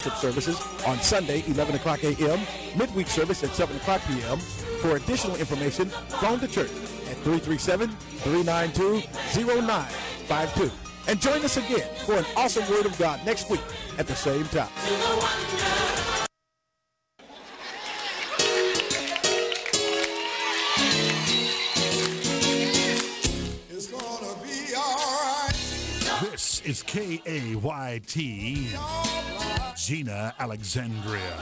services on Sunday, 11 o'clock a.m., midweek service at 7 o'clock p.m. For additional information, phone the church at 337-392-0952. And join us again for an awesome Word of God next week at the same time. It's gonna be all right. This is KAYT, Gina Alexandria.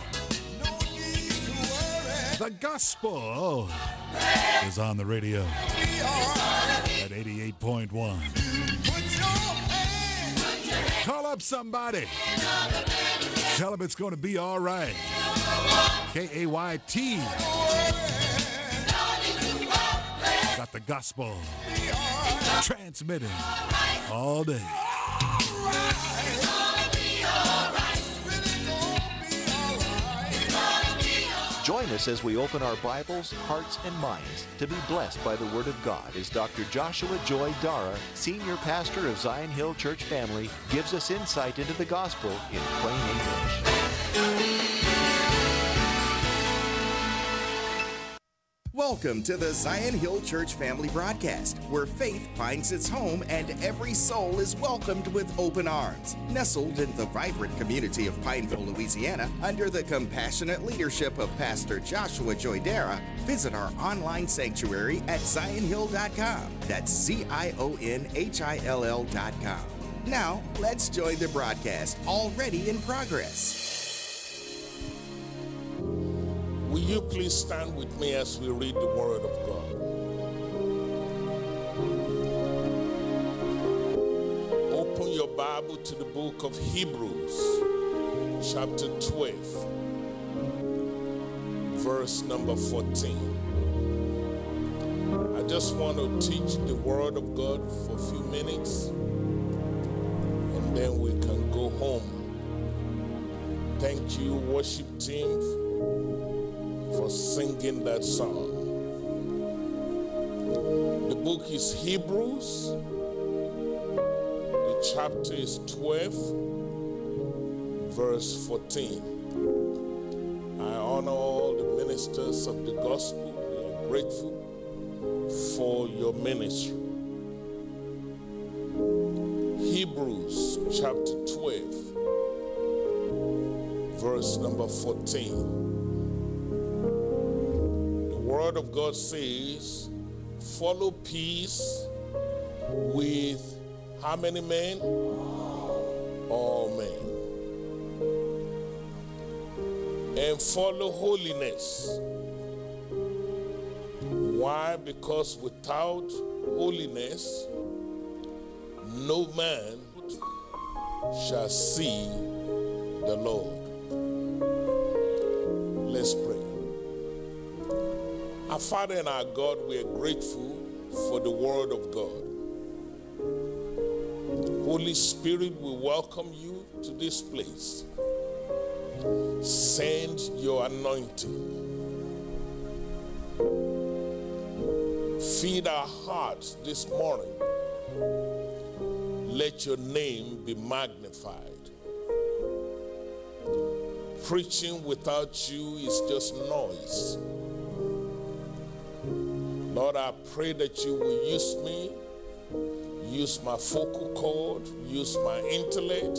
The gospel is on the radio at 88.1. Call up somebody. Tell them it's going to be all right. KAYT. Got the gospel transmitting all day. Join us as we open our Bibles, hearts, and minds to be blessed by the Word of God as Dr. Joshua Joy Dara, Senior Pastor of Zion Hill Church Family, gives us insight into the gospel in plain English. Welcome to the Zion Hill Church Family Broadcast, where faith finds its home and every soul is welcomed with open arms. Nestled in the vibrant community of Pineville, Louisiana, under the compassionate leadership of Pastor Joshua Joy Dara, visit our online sanctuary at zionhill.com. That's ZIONHILL.com. Now, let's join the broadcast already in progress. Will you please stand with me as we read the Word of God? Open your Bible to the book of Hebrews, chapter 12, verse number 14. I just want to teach the Word of God for a few minutes, and then we can go home. Thank you, worship team, for singing that song. The book is Hebrews. The chapter is 12, verse 14. I honor all the ministers of the gospel. We are grateful for your ministry. Hebrews chapter 12, verse number 14. The Word of God says, follow peace with how many men? All men. And follow holiness. Why? Because without holiness, no man shall see the Lord. Let's pray. Our Father and our God, we are grateful for the Word of God. Holy Spirit, we welcome you to this place. Send your anointing. Feed our hearts this morning. Let your name be magnified. Preaching without you is just noise. Lord, I pray that you will use me, use my vocal cord, use my intellect.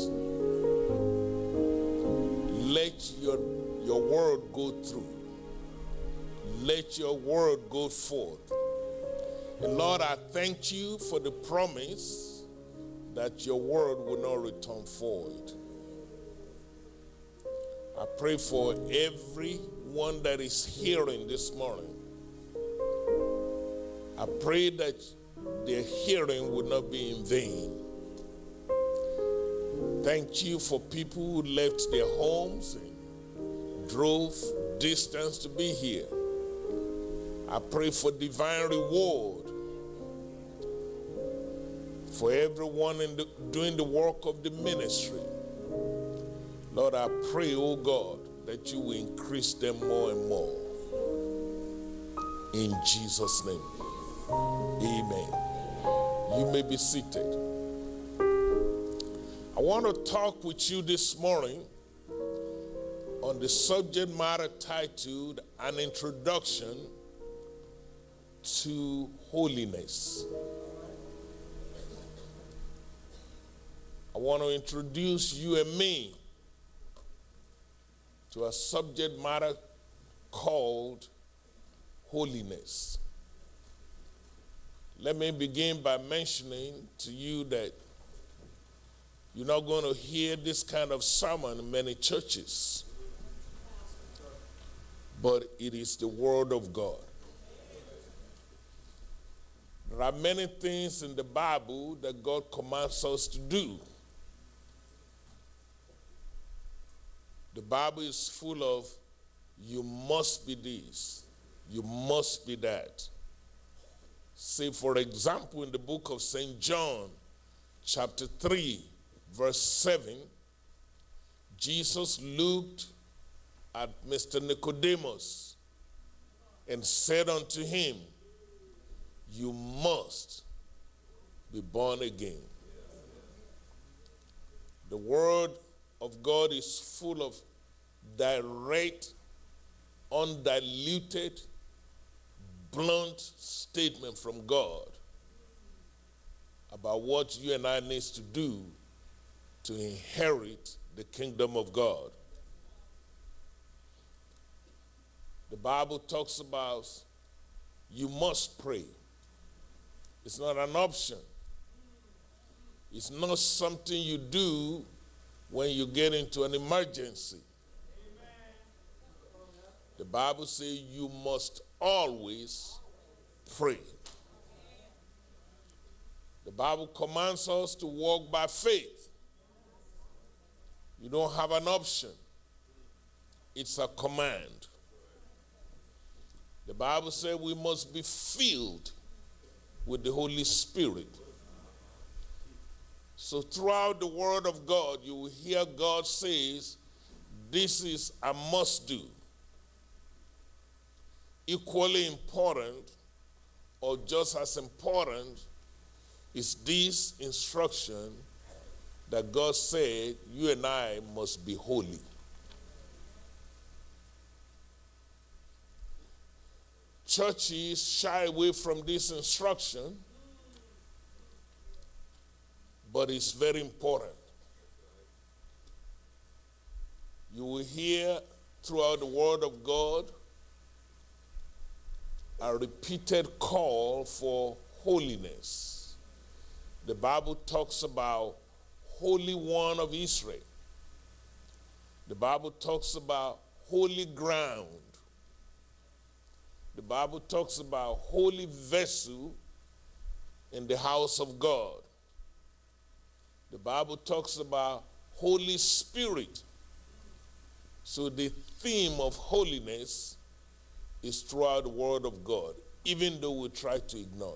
Let your word go through. Let your word go forth. And Lord, I thank you for the promise that your word will not return void. I pray for everyone that is hearing this morning. I pray that their hearing will not be in vain. Thank you for people who left their homes and drove distance to be here. I pray for divine reward for everyone doing the work of the ministry. Lord, I pray, oh God, that you will increase them more and more. In Jesus' name, amen. You may be seated. I want to talk with you this morning on the subject matter titled An Introduction to Holiness. I want to introduce you and me to a subject matter called holiness. Let me begin by mentioning to you that you're not going to hear this kind of sermon in many churches, but it is the Word of God. There are many things in the Bible that God commands us to do. The Bible is full of, you must be this, you must be that. Say, for example, in the book of St. John, chapter 3, verse 7, Jesus looked at Mr. Nicodemus and said unto him, you must be born again. The Word of God is full of direct, undiluted, blunt statement from God about what you and I need to do to inherit the kingdom of God. The Bible talks about you must pray. It's not an option. It's not something you do when you get into an emergency. The Bible says you must always pray. The Bible commands us to walk by faith. You don't have an option. It's a command. The Bible says we must be filled with the Holy Spirit. So throughout the Word of God, you will hear God says, this is a must do. Equally important, or just as important, is this instruction that God said you and I must be holy. Churches shy away from this instruction, but it's very important. You will hear throughout the Word of God a repeated call for holiness. The Bible talks about Holy One of Israel. The Bible talks about holy ground. The Bible talks about holy vessel in the house of God. The Bible talks about Holy Spirit. So the theme of holiness is throughout the Word of God, even though we try to ignore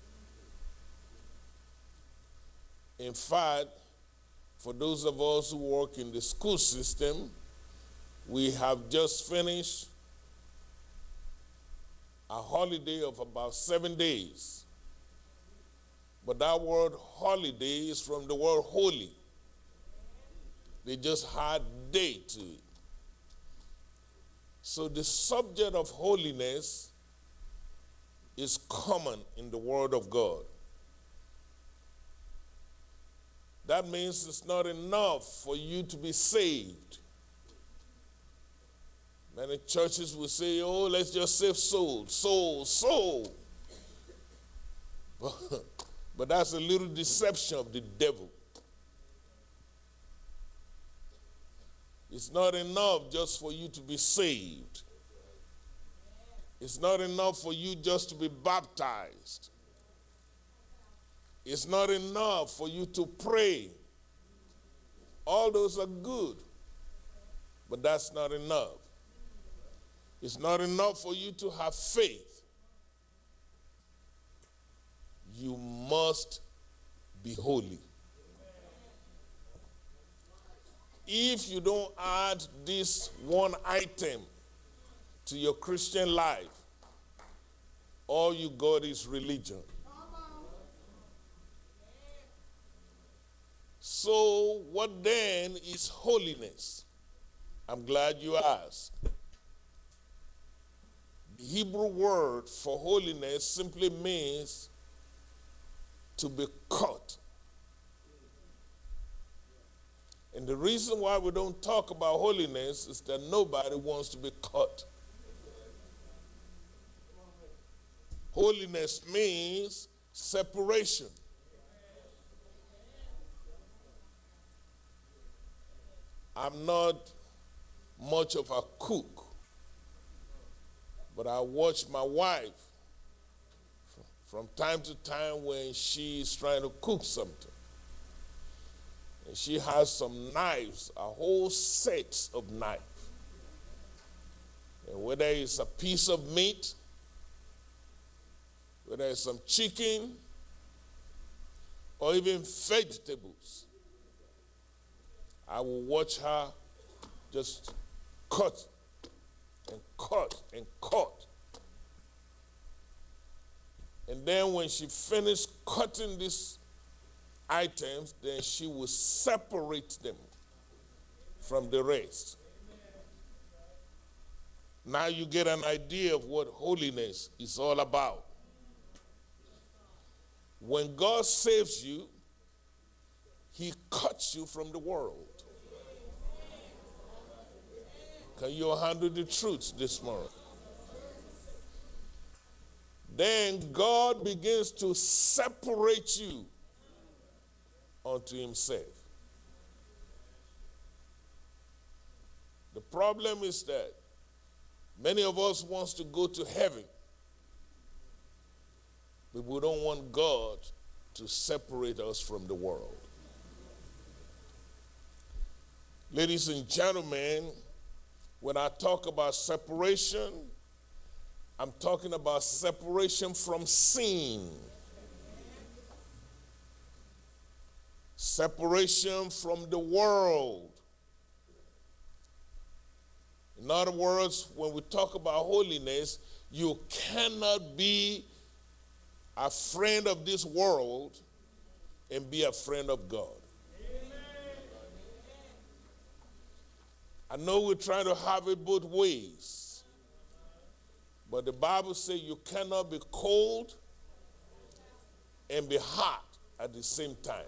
it. In fact, for those of us who work in the school system, we have just finished a holiday of about 7 days. But that word holiday is from the word holy. They just had day to it. So the subject of holiness is common in the Word of God. That means it's not enough for you to be saved. Many churches will say, oh, let's just save souls, soul. But that's a little deception of the devil. It's not enough just for you to be saved. It's not enough for you just to be baptized. It's not enough for you to pray. All those are good, but that's not enough. It's not enough for you to have faith. You must be holy. If you don't add this one item to your Christian life, all you got is religion. So what then is holiness? I'm glad you asked. The Hebrew word for holiness simply means to be cut. And the reason why we don't talk about holiness is that nobody wants to be cut. Holiness means separation. I'm not much of a cook, but I watch my wife from time to time when she's trying to cook something. And she has some knives, a whole set of knives. And whether it's a piece of meat, whether it's some chicken, or even vegetables, I will watch her just cut and cut and cut. And then when she finished cutting these items, then she will separate them from the rest. Now you get an idea of what holiness is all about. When God saves you, he cuts you from the world. Can you handle the truth this morning? Then God begins to separate you unto himself. The problem is that many of us wants to go to heaven, but we don't want God to separate us from the world. Ladies and gentlemen, when I talk about separation, I'm talking about separation from sin. Separation from the world. In other words, when we talk about holiness, you cannot be a friend of this world and be a friend of God. I know we're trying to have it both ways, but the Bible says you cannot be cold and be hot at the same time.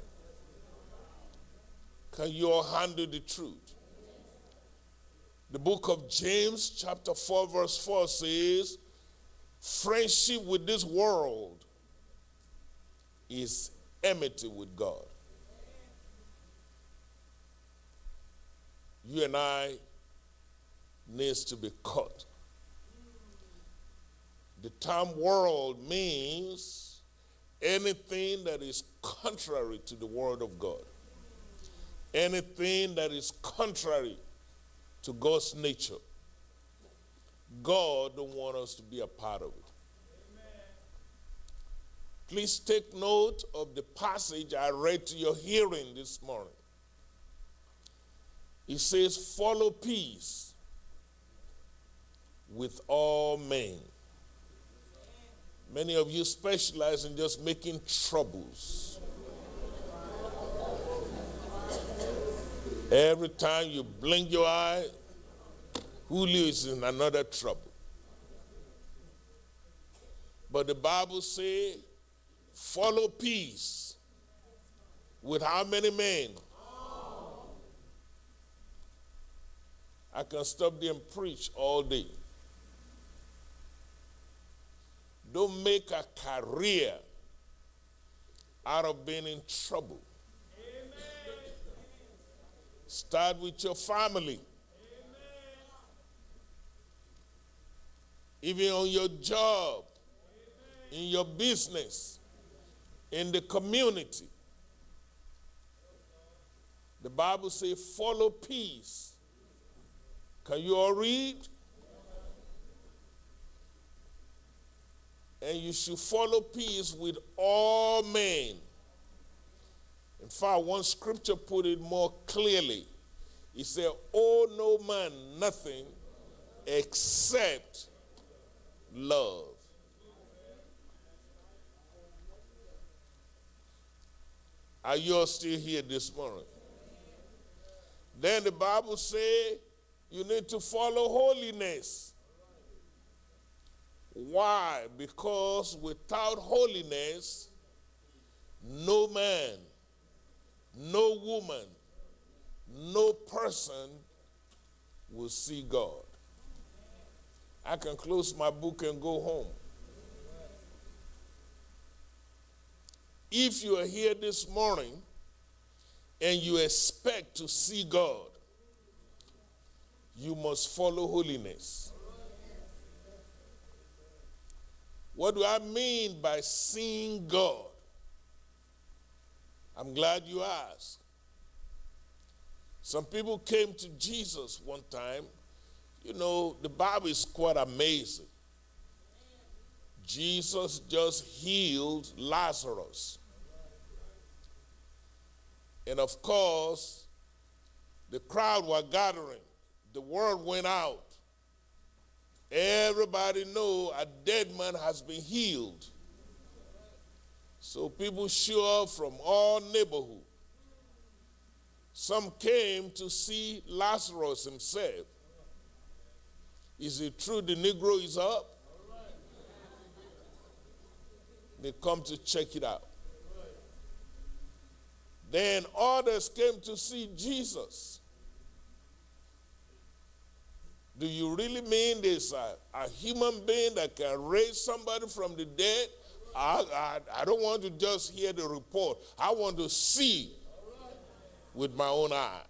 Can you all handle the truth? The book of James chapter 4 verse 4 says, friendship with this world is enmity with God. You and I needs to be cut. The term world means anything that is contrary to the word of God. Anything that is contrary to God's nature. God don't want us to be a part of it. Please take note of the passage I read to your hearing this morning. It says, follow peace with all men. Many of you specialize in just making troubles. Every time you blink your eye, Julio is in another trouble. But the Bible says, follow peace with how many men? I can stop there and preach all day. Don't make a career out of being in trouble. Amen. Start with your family. Amen. Even on your job, amen, in your business, in the community. The Bible says, follow peace. Can you all read? And you should follow peace with all men. In fact, one scripture put it more clearly. It said, owe no man nothing except love. Are you all still here this morning? Then the Bible says, You need to follow holiness. Why? Because without holiness, no man, no woman, no person will see God. I can close my book and go home. If you are here this morning and you expect to see God, you must follow holiness. What do I mean by seeing God? I'm glad you asked. Some people came to Jesus one time. You know, the Bible is quite amazing. Jesus just healed Lazarus. And of course, the crowd were gathering. The word went out. Everybody know a dead man has been healed. So people show up from all neighborhood. Some came to see Lazarus himself. Is it true the Negro is up? They come to check it out. Then others came to see Jesus. Do you really mean there's a human being that can raise somebody from the dead? I don't want to just hear the report. I want to see with my own eye.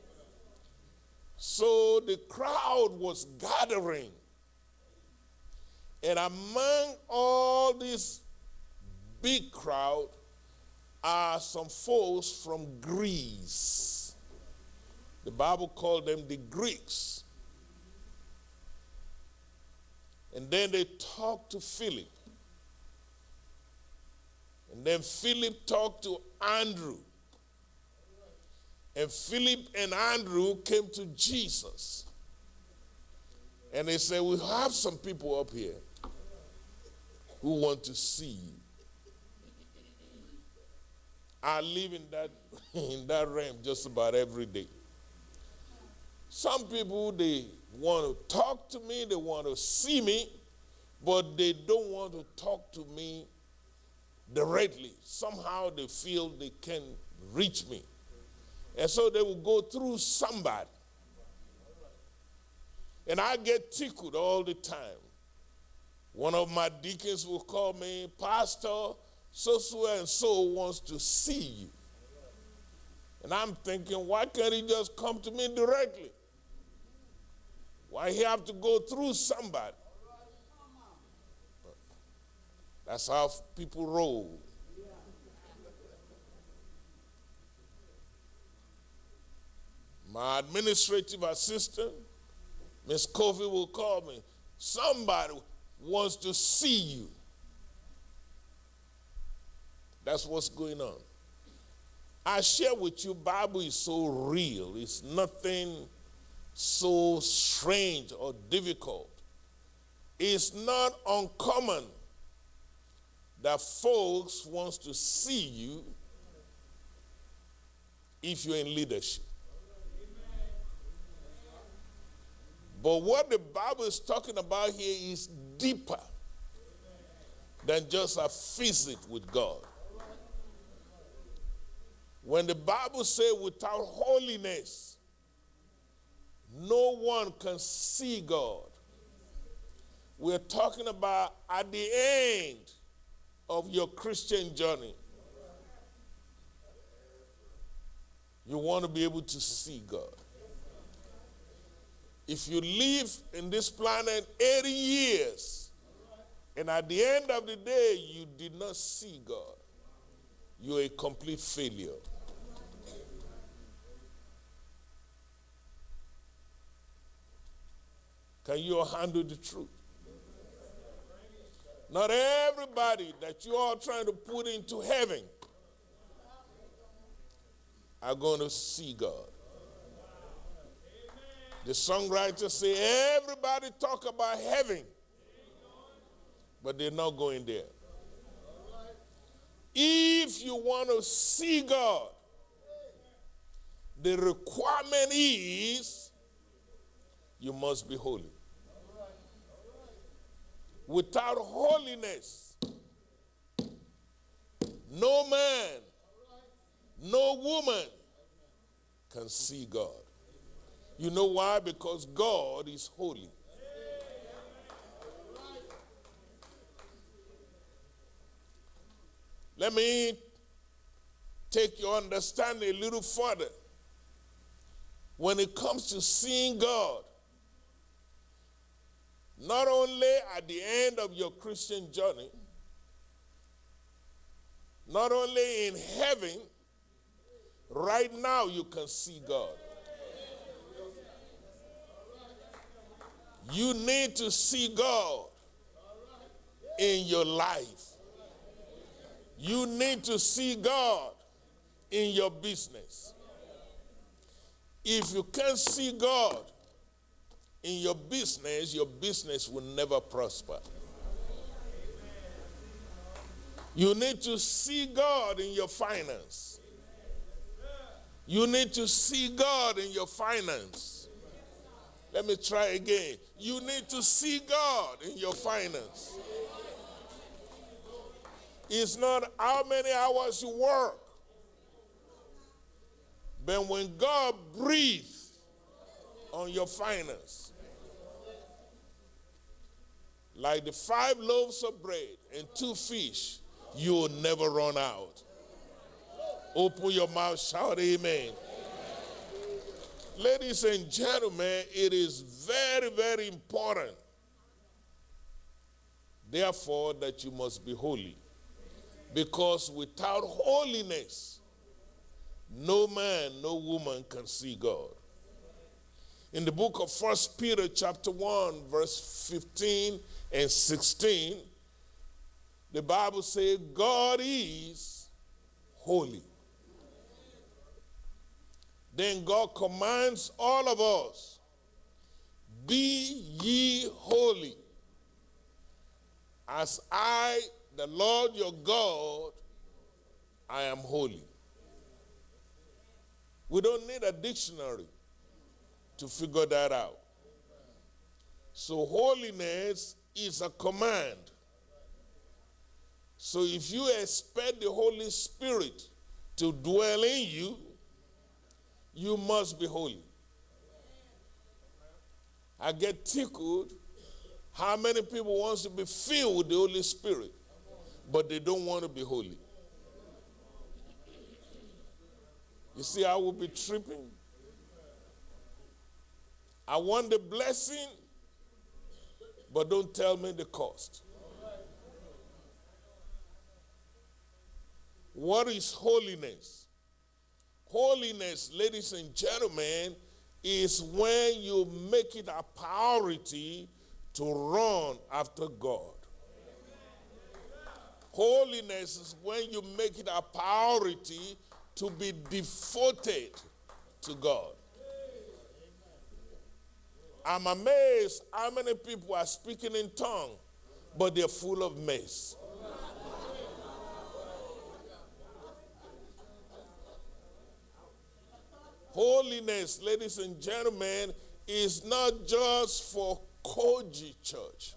So the crowd was gathering. And among all this big crowd are some folks from Greece. The Bible called them the Greeks. And then they talked to Philip. And then Philip talked to Andrew. And Philip and Andrew came to Jesus. And they said, we have some people up here who want to see you. I live in that realm just about every day. Some people, they want to talk to me, they want to see me, but they don't want to talk to me directly. Somehow they feel they can reach me. And so they will go through somebody. And I get tickled all the time. One of my deacons will call me, Pastor, so and so wants to see you. And I'm thinking, why can't he just come to me directly? Why he have to go through somebody? That's how people roll. My administrative assistant, Miss Kofi, will call me. Somebody wants to see you. That's what's going on. I share with you, Bible is so real. It's nothing so strange or difficult. It's not uncommon that folks wants to see you if you're in leadership. But what the Bible is talking about here is deeper than just a visit with God. When the Bible says without holiness, no one can see God, we're talking about at the end of your Christian journey, you want to be able to see God. If you live in this planet 80 years, and at the end of the day, you did not see God, you're a complete failure. Can you handle the truth? Not everybody that you are trying to put into heaven are going to see God. The songwriters say everybody talk about heaven, but they're not going there. If you want to see God, the requirement is you must be holy. Without holiness, no man, no woman can see God. You know why? Because God is holy. Let me take your understanding a little further. When it comes to seeing God, not only at the end of your Christian journey, not only in heaven, right now you can see God. You need to see God in your life. You need to see God in your business. If you can't see God in your business will never prosper. You need to see God in your finance. You need to see God in your finance. Let me try again. You need to see God in your finance. It's not how many hours you work, but when God breathes on your finance, like the 5 loaves of bread and 2 fish, you will never run out. Open your mouth, shout amen. Ladies and gentlemen, it is very, very important, therefore, that you must be holy. Because without holiness, no man, no woman can see God. In the book of 1 Peter chapter 1, verse 15 and 16, the Bible says, God is holy. Then God commands all of us, be ye holy, as I, the Lord your God, I am holy. We don't need a dictionary to figure that out. So holiness is a command. So if you expect the Holy Spirit to dwell in you, you must be holy. I get tickled how many people want to be filled with the Holy Spirit, but they don't want to be holy. You see, I will be tripping. I want the blessing, but don't tell me the cost. What is holiness? Holiness, ladies and gentlemen, is when you make it a priority to run after God. Holiness is when you make it a priority to be devoted to God. I'm amazed how many people are speaking in tongues, but they're full of mess. Holiness, ladies and gentlemen, is not just for Koji Church.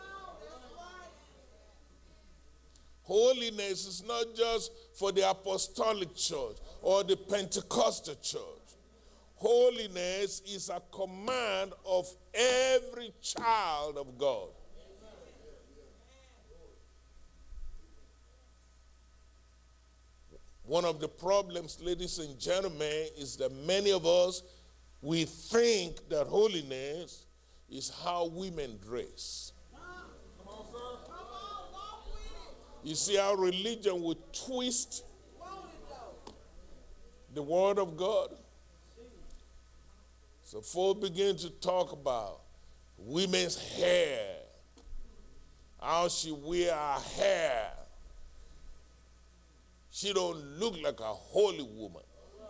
Holiness is not just for the Apostolic Church or the Pentecostal Church. Holiness is a command of every child of God. One of the problems, ladies and gentlemen, is that many of us, we think that holiness is how women dress. You see how religion would twist the word of God? So folks begin to talk about women's hair, how she wear her hair. She don't look like a holy woman.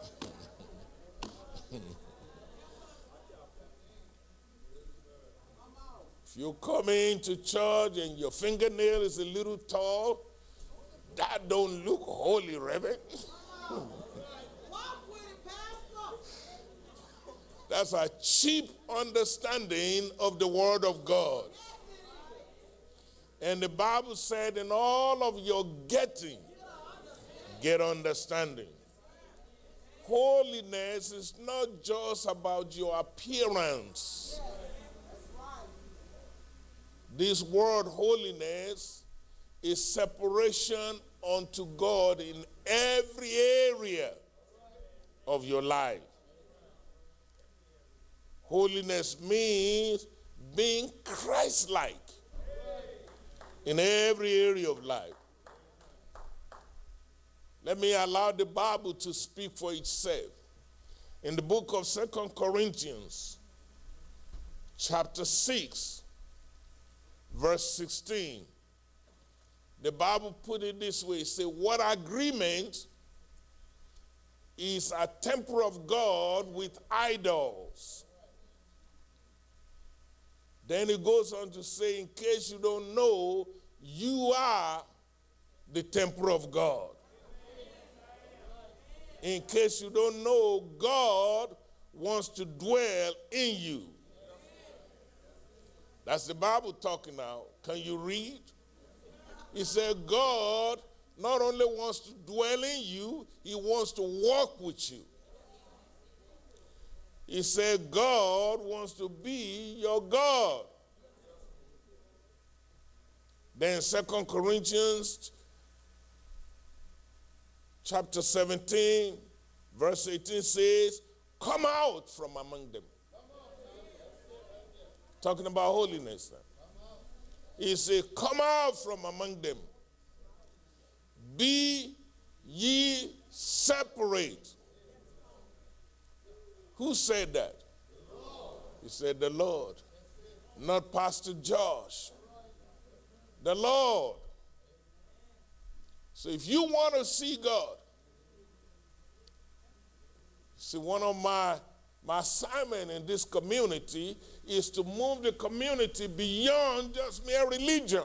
If you come into church and your fingernail is a little tall, that don't look holy, Reverend. That That's a cheap understanding of the Word of God. And the Bible said, in all of your getting, get understanding. Holiness is not just about your appearance. This word holiness is separation unto God in every area of your life. Holiness means being Christ-like in every area of life. Let me allow the Bible to speak for itself. In the book of 2 Corinthians, chapter 6, verse 16, the Bible put it this way. It says, what agreement is a temple of God with idols? Then it goes on to say, in case you don't know, you are the temple of God. In case you don't know, God wants to dwell in you. That's the Bible talking now. Can you read? He said God not only wants to dwell in you, he wants to walk with you. He said God wants to be your God. Then 2 Corinthians chapter 17, verse 18 says, come out from among them. Talking about holiness. He said, come out from among them. Be ye separate. Who said that? He said the Lord. Not Pastor Josh. The Lord. So if you want to see God, see, one of my assignment in this community is to move the community beyond just mere religion.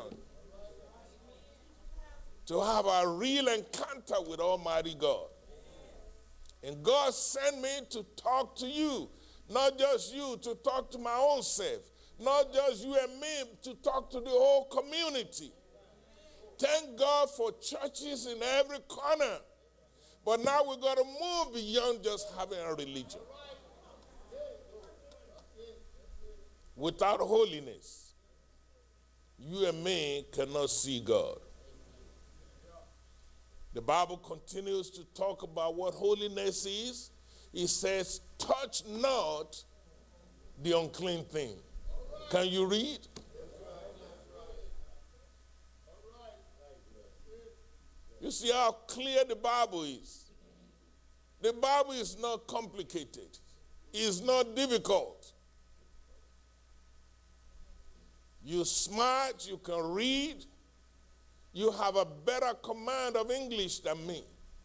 To have a real encounter with Almighty God. And God sent me to talk to you, not just you, to talk to my own self, not just you and me, to talk to the whole community. Thank God for churches in every corner. But now we've got to move beyond just having a religion. Without holiness, you and me cannot see God. The Bible continues to talk about what holiness is. It says, touch not the unclean thing. Can you read? You see how clear the Bible is. The Bible is not complicated. It's not difficult. You're smart, you can read. You have a better command of English than me.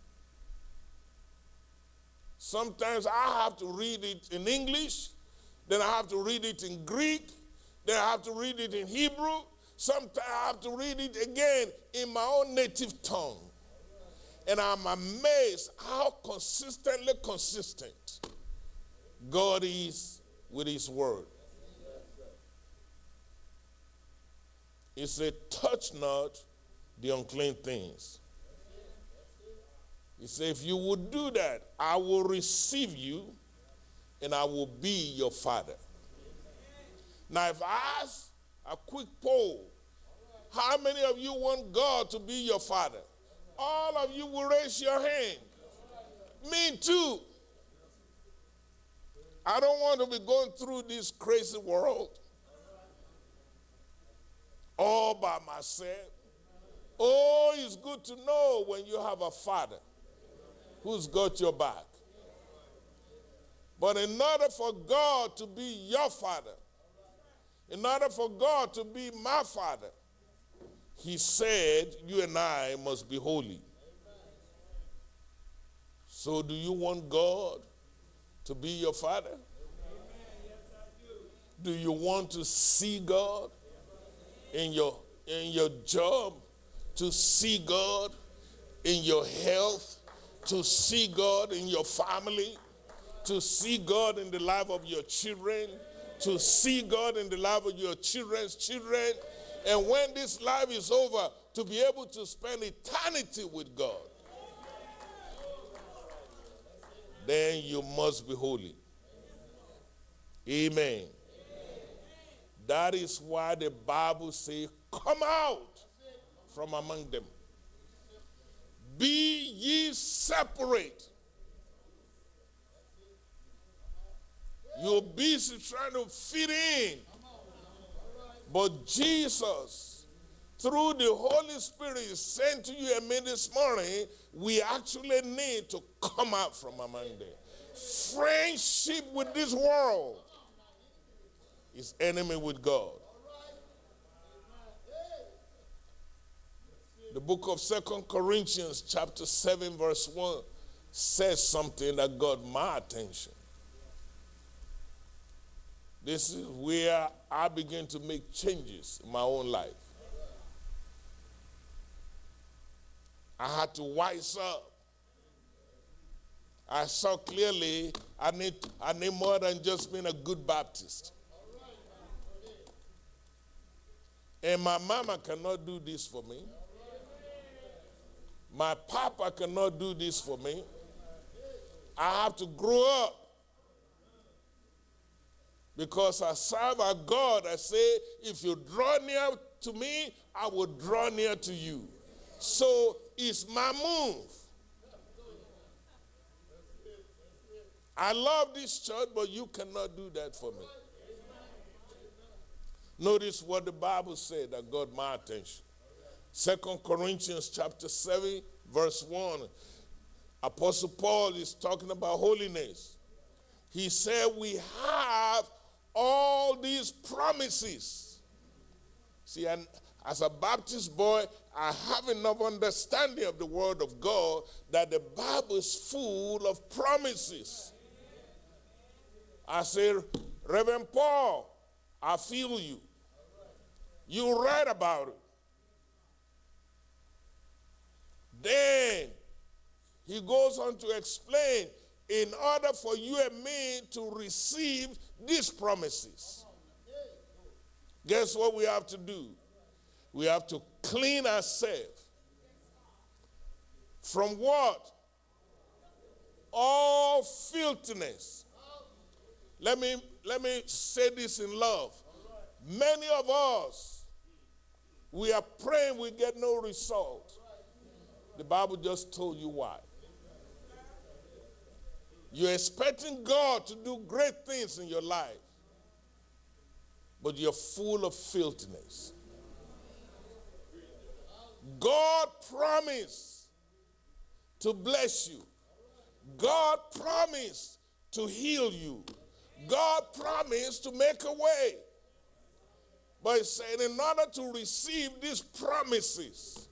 Sometimes I have to read it in English, then I have to read it in Greek, then I have to read it in Hebrew. Sometimes I have to read it again in my own native tongue. And I'm amazed how consistently consistent God is with his word. He said, touch not the unclean things. He said, if you would do that, I will receive you and I will be your father. Now, if I ask a quick poll, how many of you want God to be your father? All of you will raise your hand. Me too. I don't want to be going through this crazy world all by myself. Oh, it's good to know when you have a father who's got your back. But in order for God to be your father, in order for God to be my father, he said you and I must be holy. So do you want God to be your father? Do you want to see God in your job? To see God in your health? To see God in your family? to see God in the life of your children, to see God in the life of your children's children, and when this life is over, to be able to spend eternity with God. Then you must be holy. Amen. That is why the Bible says, come out from among them. Be ye separate. You're busy trying to fit in. But Jesus, through the Holy Spirit, sent to you and me this morning, we actually need to come out from among them. Friendship with this world is enemy with God. The book of 2 Corinthians chapter 7 verse 1 says something that got my attention. This is where I begin to make changes in my own life. I had to wise up. I saw clearly I need more than just being a good Baptist. And my mama cannot do this for me. My papa cannot do this for me. I have to grow up. Because I serve a God that say, if you draw near to me, I will draw near to you. So it's my move. I love this church, but you cannot do that for me. Notice what the Bible said that got my attention. 2 Corinthians chapter 7, verse 1. Apostle Paul is talking about holiness. He said, we have all these promises. See, and as a Baptist boy, I have enough understanding of the Word of God that the Bible is full of promises. I say, Reverend Paul, I feel you. You write about it. Then he goes on to explain, in order for you and me to receive these promises, guess what we have to do? We have to clean ourselves from what? All filthiness. Let me say this in love. Many of us, we are praying, we get no result. The Bible just told you why. You're expecting God to do great things in your life, but you're full of filthiness. God promised to bless you. God promised to heal you. God promised to make a way. But he said, in order to receive these promises,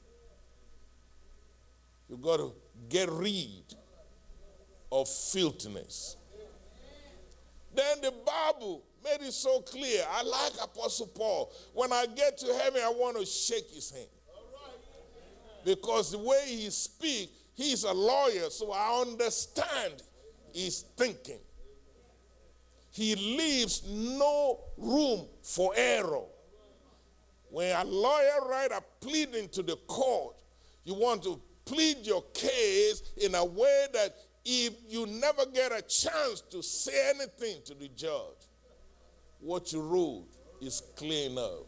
you've got to get rid of filthiness. Then the Bible made it so clear. I like Apostle Paul. When I get to heaven, I want to shake his hand. Because the way he speaks, he's a lawyer, so I understand his thinking. He leaves no room for error. When a lawyer writes a pleading to the court, you want to plead your case in a way that if you never get a chance to say anything to the judge, what you wrote is clean up.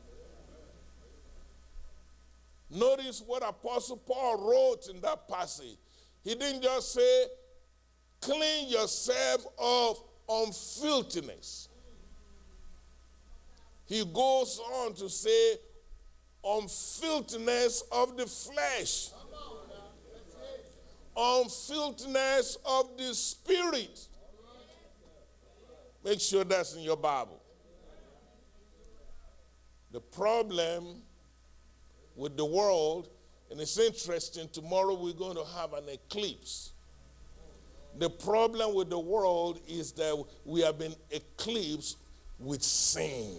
Notice what Apostle Paul wrote in that passage. He didn't just say, clean yourself of unfilthiness. He goes on to say, unfilthiness of the flesh, unfilthiness of the spirit. Make sure that's in your Bible. The problem with the world, and it's interesting, tomorrow we're going to have an eclipse. The problem with the world is that we have been eclipsed with sin.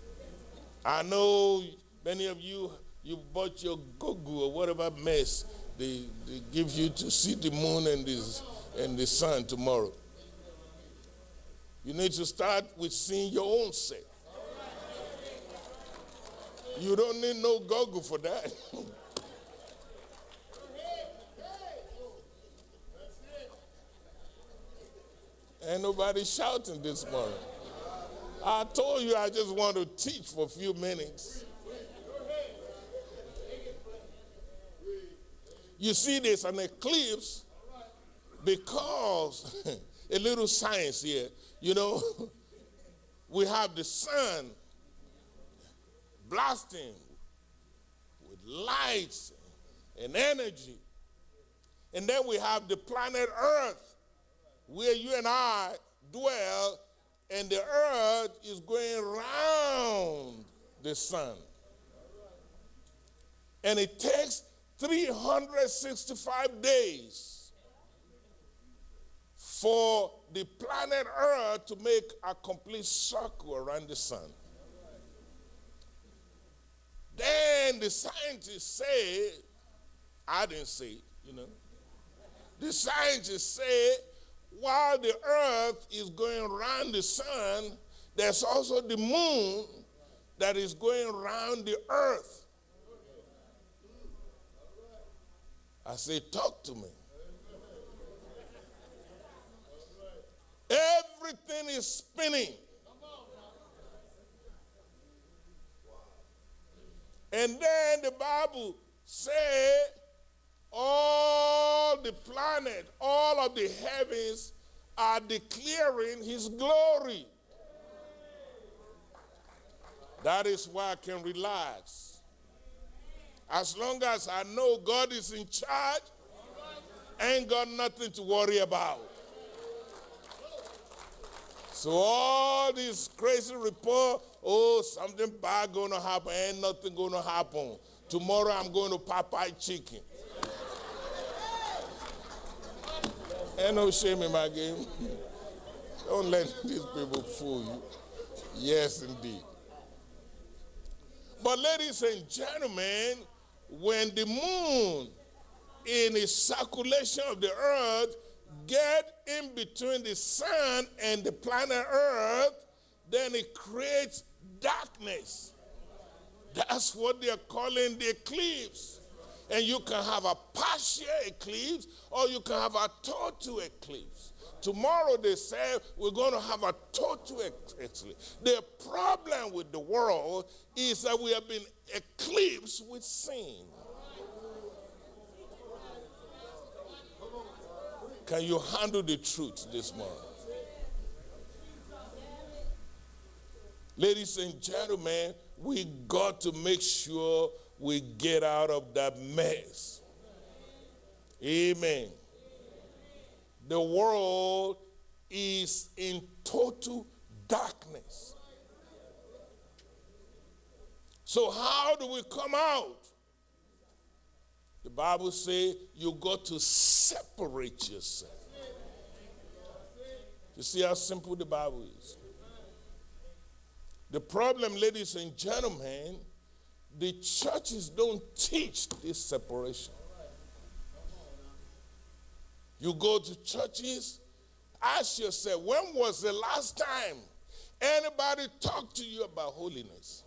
I know many of you, you bought your Google or whatever mess, They give you to see the moon and the sun tomorrow. You need to start with seeing your own self. You don't need no goggle for that. Ain't nobody shouting this morning. I told you I just want to teach for a few minutes. You see, there's an eclipse because, a little science here, you know, we have the sun blasting with lights and energy. And then we have the planet Earth, where you and I dwell, and the earth is going around the sun. And it takes 365 days for the planet Earth to make a complete circle around the sun. Then the scientists say, I didn't say it, you know. The scientists say, while the earth is going around the sun, there's also the moon that is going around the earth. I say, talk to me. Everything is spinning. And then the Bible says, all the planet, all of the heavens are declaring his glory. That is why I can relax. As long as I know God is in charge, I ain't got nothing to worry about. So all these crazy reports, oh, something bad going to happen, ain't nothing going to happen. Tomorrow I'm going to Popeye Chicken. Ain't no shame in my game. Don't let these people fool you. Yes, indeed. But ladies and gentlemen, when the moon in its circulation of the earth get in between the sun and the planet Earth, then it creates darkness. That's what they're calling the eclipse. And you can have a partial eclipse or you can have a total eclipse. Tomorrow they say we're going to have a total eclipse. The problem with the world is that we have been eclipsed with sin. Can you handle the truth this morning? Ladies and gentlemen, we got to make sure we get out of that mess. Amen. The world is in total darkness. So how do we come out? The Bible says you got to separate yourself. You see how simple the Bible is? The problem, ladies and gentlemen, the churches don't teach this separation. You go to churches, ask yourself, when was the last time anybody talked to you about holiness?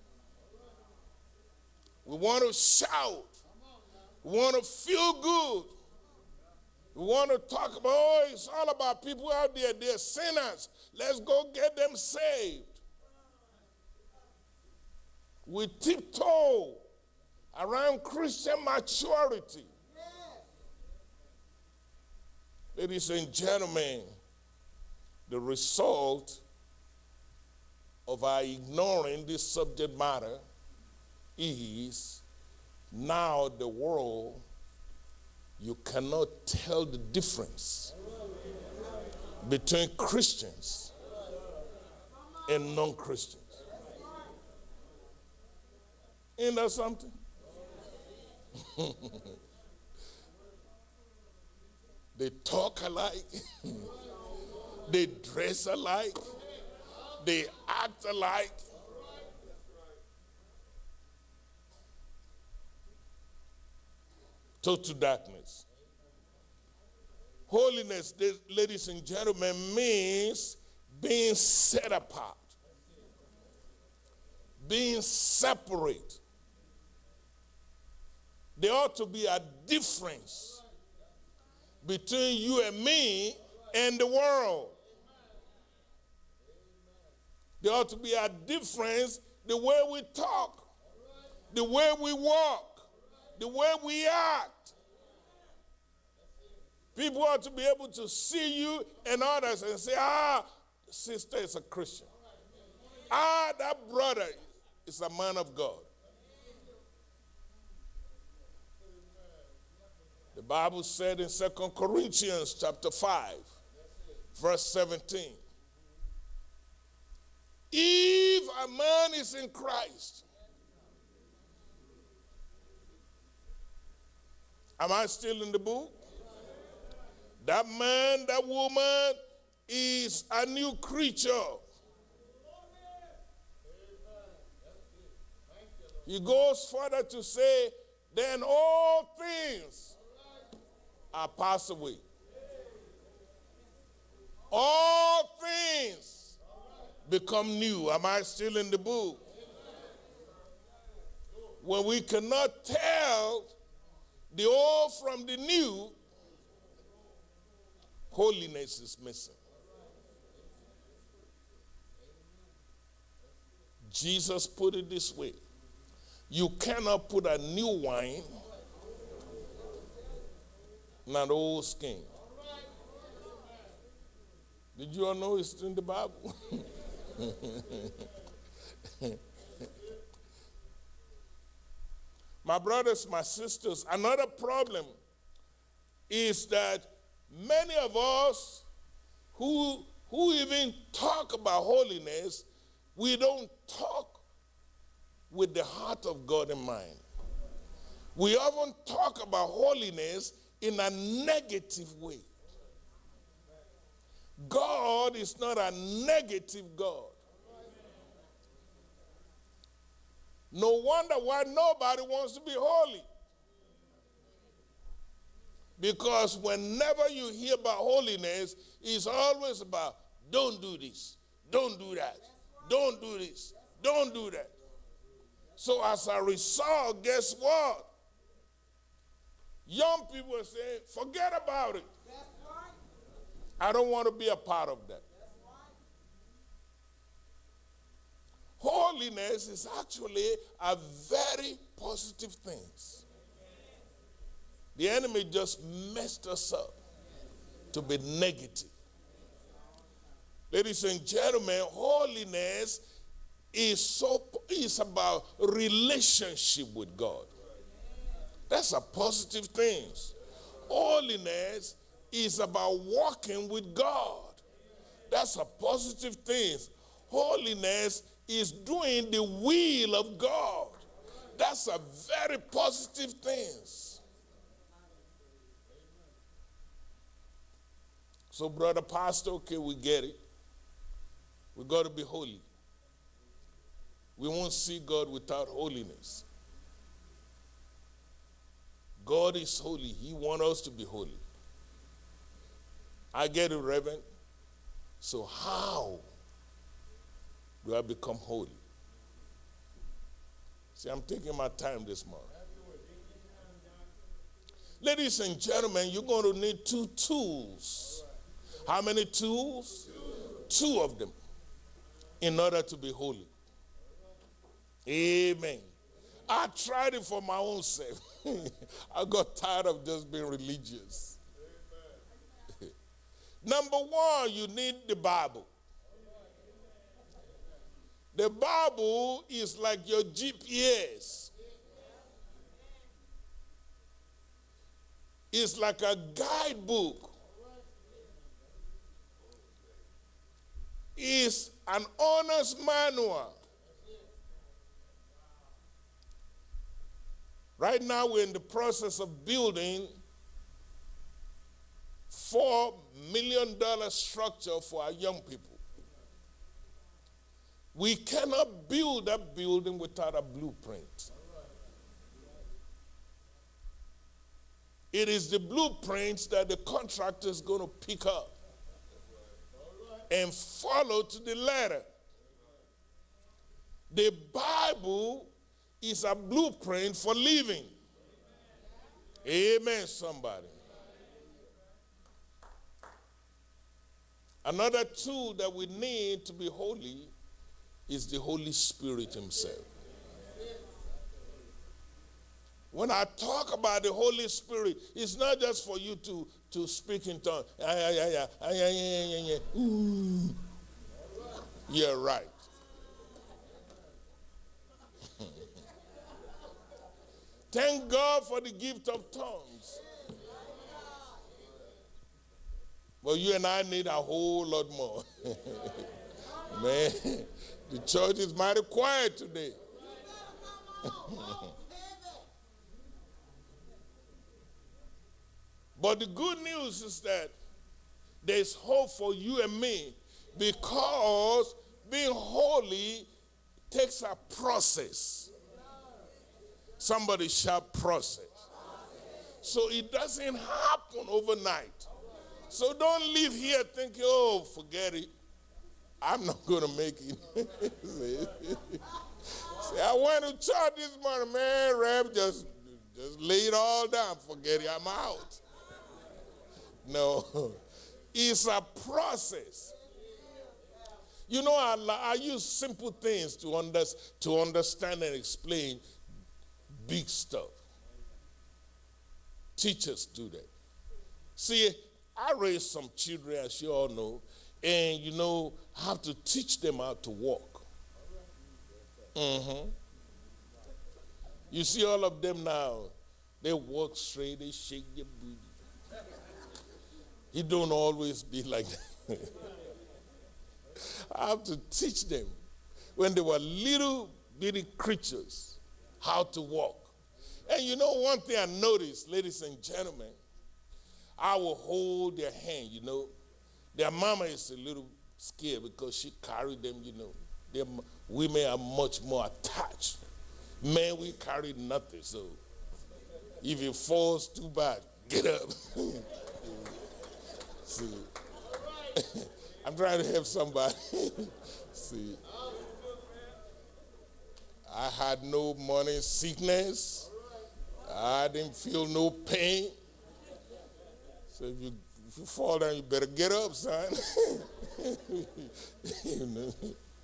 We want to shout. We want to feel good. We want to talk about, oh, it's all about people out there, they're sinners. Let's go get them saved. We tiptoe around Christian maturity. Ladies and gentlemen, the result of our ignoring this subject matter is now the world, you cannot tell the difference between Christians and non-Christians. Ain't that something? They talk alike. They dress alike. They act alike. total darkness. Holiness, ladies and gentlemen, means being set apart, being separate. There ought to be a difference between you and me and the world. There ought to be a difference the way we talk, the way we walk, the way we act. People ought to be able to see you and others and say, sister is a Christian. That brother is a man of God. The Bible said in 2 Corinthians chapter 5, verse 17, if a man is in Christ, am I still in the book? That man, that woman is a new creature. He goes further to say, then all things are passed away. All things become new. Am I still in the book? When we cannot tell the old from the new, holiness is missing. Jesus put it this way: you cannot put a new wine in an old skin. Did you all know it's in the Bible? My brothers, my sisters, another problem is that many of us who even talk about holiness, we don't talk with the heart of God in mind. We often talk about holiness in a negative way. God is not a negative God. No wonder why nobody wants to be holy. Because whenever you hear about holiness, it's always about don't do this, don't do that, don't do this, don't do that. So as a result, guess what? Young people are saying, forget about it. I don't want to be a part of that. Holiness is actually a very positive thing. The enemy just messed us up to be negative. Ladies and gentlemen, holiness is about relationship with God. That's a positive thing. Holiness is about walking with God. That's a positive thing. Holiness is doing the will of God. That's a very positive thing. So, brother pastor, okay, we get it. We got to be holy. We won't see God without holiness. God is holy. He wants us to be holy. I get it, Reverend. So how do I become holy? See, I'm taking my time this morning. Ladies and gentlemen, you're going to need 2 tools. How many tools? 2 of them in order to be holy. Amen. I tried it for my own sake. I got tired of just being religious. Number 1, you need the Bible. The Bible is like your GPS. It's like a guidebook. It's an owner's manual. Right now we're in the process of building $4 million structure for our young people. We cannot build that building without a blueprint. It is the blueprints that the contractor is going to pick up and follow to the letter. The Bible is a blueprint for living. Amen, somebody. Another tool that we need to be holy is the Holy Spirit himself. When I talk about the Holy Spirit, it's not just for you to speak in tongues. You're right. Thank God for the gift of tongues. But you and I need a whole lot more. Man, the church is mighty quiet today. But the good news is that there's hope for you and me, because being holy takes a process. Somebody shout process. So it doesn't happen overnight. So don't leave here thinking, oh, forget it. I'm not going to make it. See, I went to church this morning, man, Reb, just lay it all down. Forget it, I'm out. No, it's a process. You know, I use simple things to understand and explain big stuff. Teachers do that. See, I raised some children, as you all know, and you know, have to teach them how to walk. You see all of them now, they walk straight, they shake their booty. It don't always be like that. I have to teach them, when they were little bitty creatures, how to walk. And you know one thing I noticed, ladies and gentlemen, I will hold their hand, you know. Their mama is a little scared because she carried them, you know. Their women are much more attached. Men, we carry nothing, so if it falls too bad, get up. See, I'm trying to help somebody. See, I had no morning sickness. I didn't feel no pain. So if you fall down, you better get up, son. You know?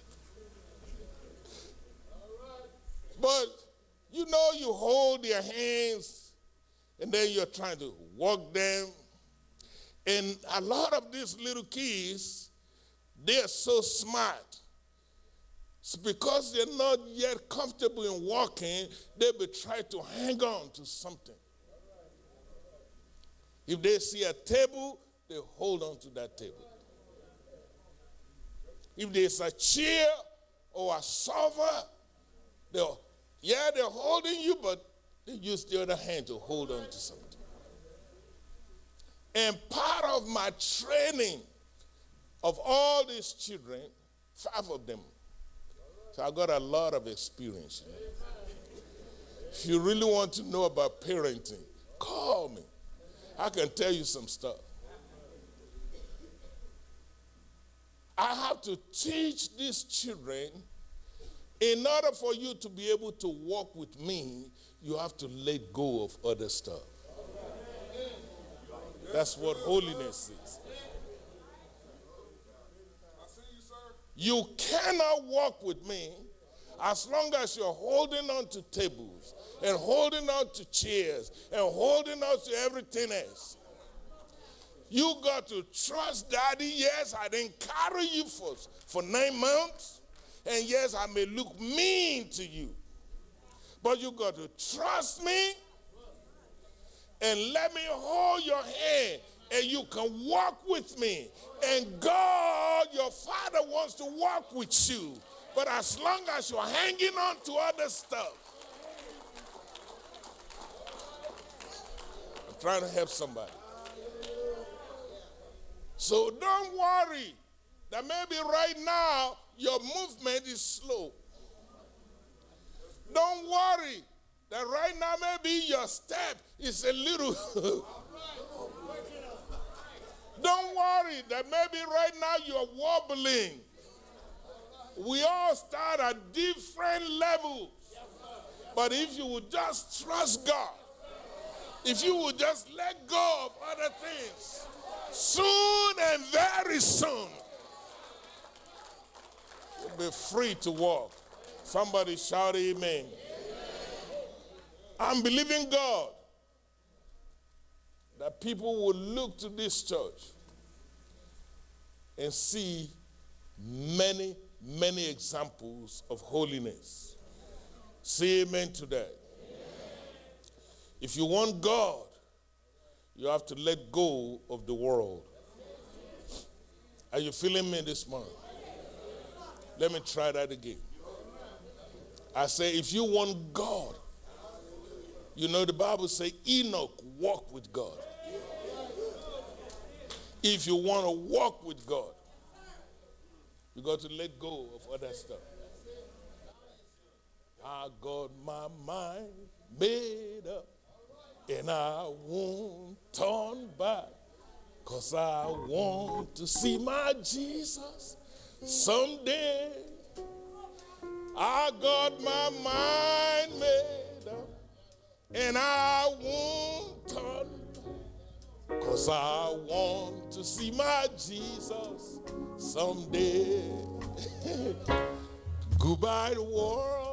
But you know, you hold their hands and then you're trying to walk them. And a lot of these little kids, they're so smart. It's because they're not yet comfortable in walking, they will try to hang on to something. If they see a table, they hold on to that table. If there's a chair or a sofa, they're holding you, but they use the other hand to hold on to something. And part of my training of all these children, 5 of them, so I got a lot of experience. If you really want to know about parenting, call me. I can tell you some stuff. I have to teach these children, in order for you to be able to walk with me, you have to let go of other stuff. That's what holiness is. You cannot walk with me as long as you're holding on to tables and holding on to chairs and holding on to everything else. You got to trust Daddy. Yes, I didn't carry you for 9 months. And yes, I may look mean to you. But you got to trust me and let me hold your hand, and you can walk with me. And God, your Father, wants to walk with you. But as long as you're hanging on to other stuff, I'm trying to help somebody. So don't worry that maybe right now your movement is slow. Don't worry that right now maybe your step is a little. Don't worry that maybe right now you're wobbling. We all start at different levels. But if you would just trust God, if you would just let go of other things, soon and very soon, you'll be free to walk. Somebody shout amen. I'm believing God that people will look to this church and see many, many examples of holiness. Say amen to that. If you want God, you have to let go of the world. Are you feeling me this morning? Let me try that again. I say, if you want God, you know the Bible says Enoch walked with God. If you want to walk with God, you got to let go of other stuff. I got my mind made up, and I won't turn back, 'cause I want to see my Jesus someday. I got my mind made up, and I won't turn back, 'cause I want to see my Jesus someday. Goodbye, the world.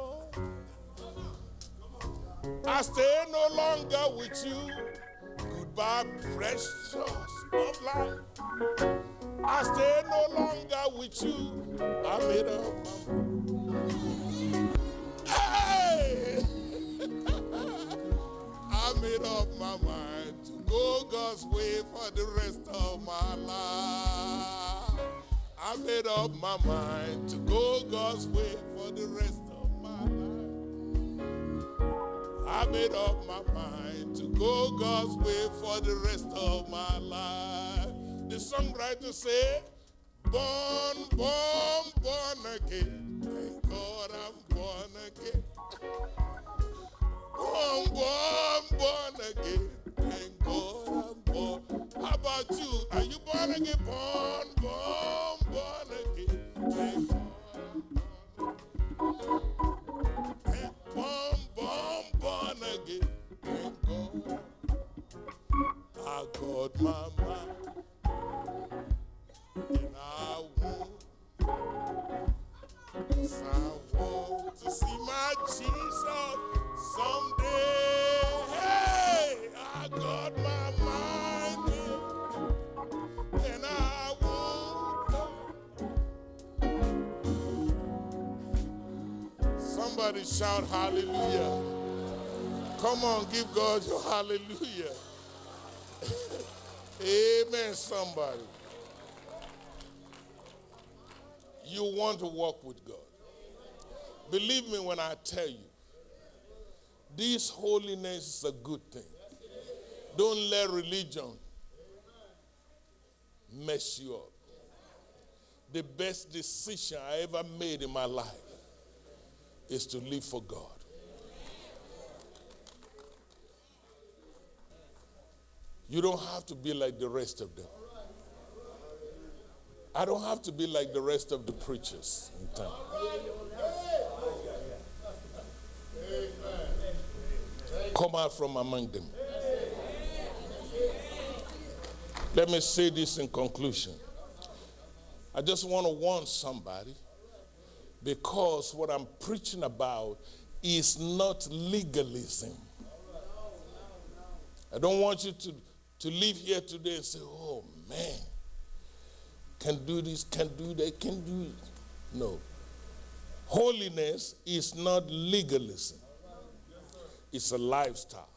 I stay no longer with you. Goodbye, precious of life. I stay no longer with you. I made up my mind. Hey! I made up my mind to go God's way for the rest of my life. I made up my mind to go God's way for the rest of my life. I made up my mind to go God's way for the rest of my life. The songwriter said, born, born, born again. Thank God I'm born again. Born, born, born again. Thank God I'm born. How about you? Are you born again? Born, born, born again. Thank God I'm born again. Born, born, born again. Thank God I got my mind, and I won't. 'Cause I want to see my Jesus someday. Hey, I got my mind in, and I won't. Somebody shout hallelujah. Come on, give God your hallelujah. Amen, somebody. You want to walk with God. Believe me when I tell you, this holiness is a good thing. Don't let religion mess you up. The best decision I ever made in my life is to live for God. You don't have to be like the rest of them. I don't have to be like the rest of the preachers in town. Come out from among them. Let me say this in conclusion. I just want to warn somebody, because what I'm preaching about is not legalism. I don't want you to leave here today and say, oh man, can do this, can do that, can do it. No. Holiness is not legalism. It's a lifestyle.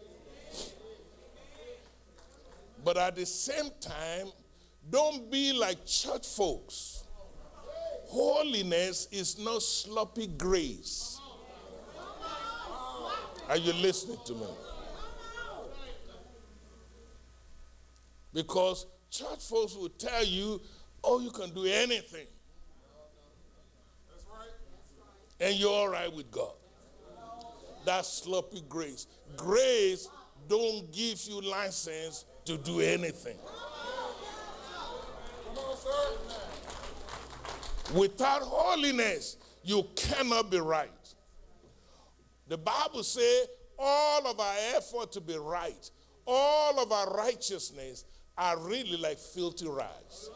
But at the same time, don't be like church folks. Holiness is not sloppy grace. Are you listening to me? Because church folks will tell you, oh, you can do anything. And you're all right with God. That's sloppy grace. Grace don't give you license to do anything. Without holiness, you cannot be right. The Bible says all of our effort to be right, all of our righteousness are really like filthy rags.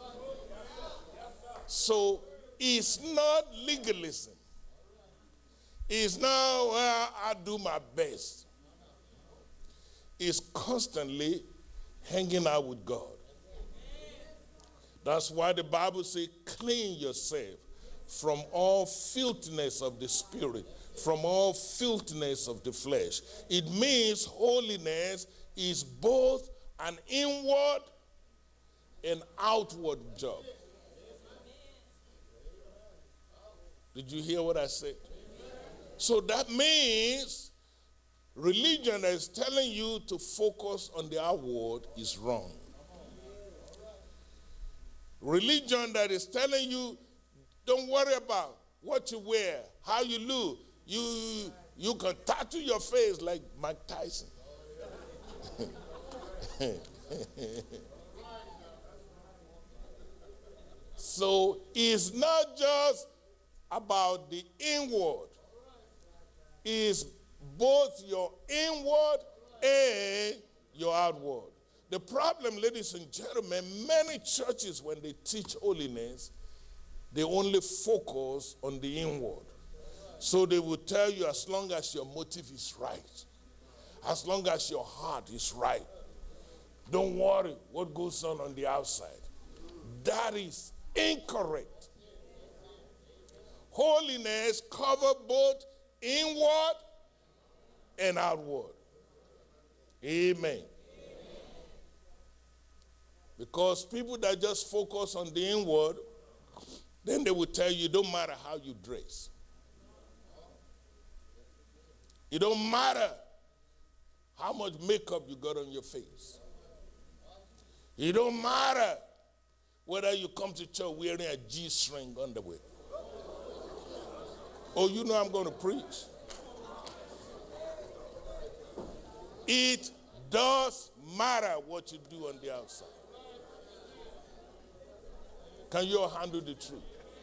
So it's not legalism. It's not, well, I do my best. It's constantly hanging out with God. That's why the Bible says, clean yourself from all filthiness of the spirit, from all filthiness of the flesh. It means holiness is both an inward and outward job. Did you hear what I said? So that means religion that is telling you to focus on the outward is wrong. Religion that is telling you, don't worry about what you wear, how you look. You can tattoo your face like Mike Tyson. So it's not just about the inward. It's both your inward and your outward. The problem, ladies and gentlemen, many churches, when they teach holiness, they only focus on the inward. So they will tell you, as long as your motive is right, as long as your heart is right, don't worry what goes on the outside. That is incorrect. Holiness covers both inward and outward. Amen. Because people that just focus on the inward, then they will tell you, it don't matter how you dress. It don't matter how much makeup you got on your face. It don't matter whether you come to church wearing a G-string underwear. Oh, you know I'm going to preach. It does matter what you do on the outside. Can you all handle the truth?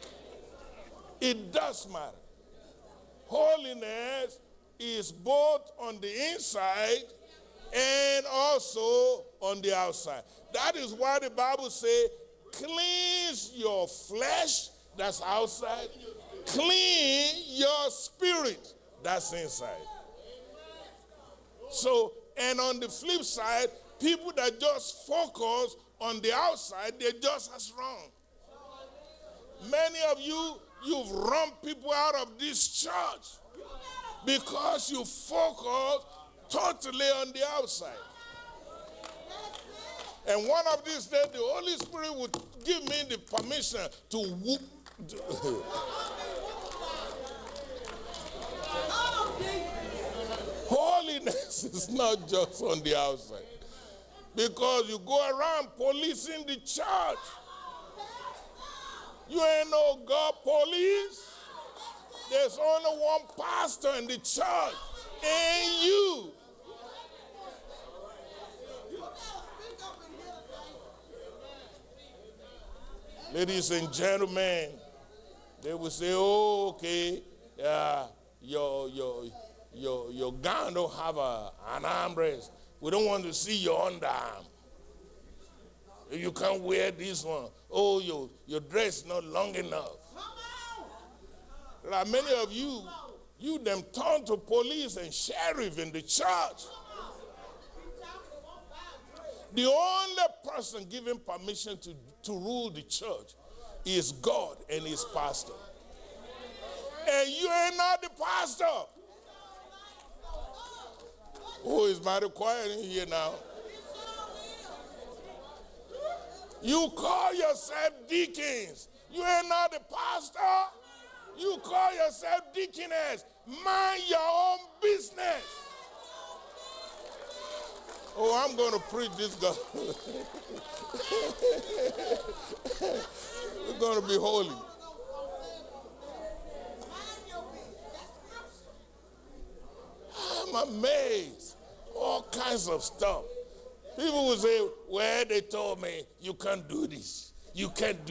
It does matter. Holiness is both on the inside and also on the outside. That is why the Bible says, cleanse your flesh, that's outside. Clean your spirit, that's inside. So, and on the flip side, people that just focus on the outside, they're just as wrong. Many of you, you've run people out of this church because you focus totally on the outside. And one of these days, the Holy Spirit would give me the permission to whoop. Holiness is not just on the outside. Because you go around policing the church. You ain't no God police. There's only one pastor in the church, and you. Ladies and gentlemen, they will say, oh, okay, your gown don't have an armrest. We don't want to see your underarm. You can't wear this one. Oh, your dress not long enough. There are many of you them turn to police and sheriff in the church. The only person given permission to rule the church is God and his pastor. And you ain't not the pastor. Oh, it's mighty quiet in here now. You call yourself deacons. You ain't not the pastor. You call yourself deaconess. Mind your own business. Oh, I'm going to preach this gospel. We're going to be holy. amazed. All kinds of stuff. People will say, well, they told me you can't do this. You can't